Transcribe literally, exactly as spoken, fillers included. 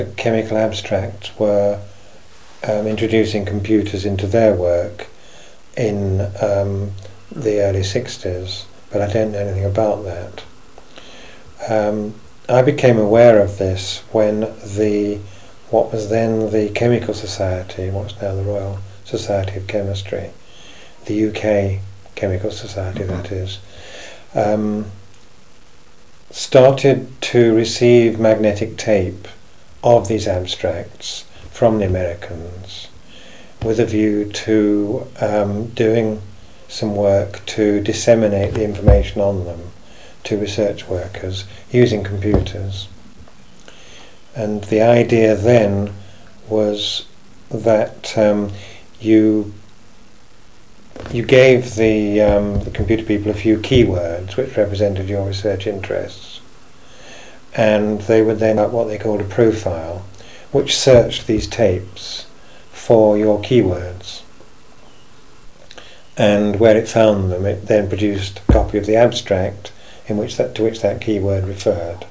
Chemical Abstract were um, introducing computers into their work in um, the early sixties, but I don't know anything about that. Um, I became aware of this when the what was then the Chemical Society, what's now the Royal Society of Chemistry, the U K Chemical Society that is, um, started to receive magnetic tape of these abstracts from the Americans with a view to um, doing some work to disseminate the information on them to research workers using computers. And the idea then was that um, you you gave the, um, the computer people a few keywords which represented your research interests, and they would then have what they called a profile, which searched these tapes for your keywords, and where it found them it then produced a copy of the abstract in which that to which that keyword referred.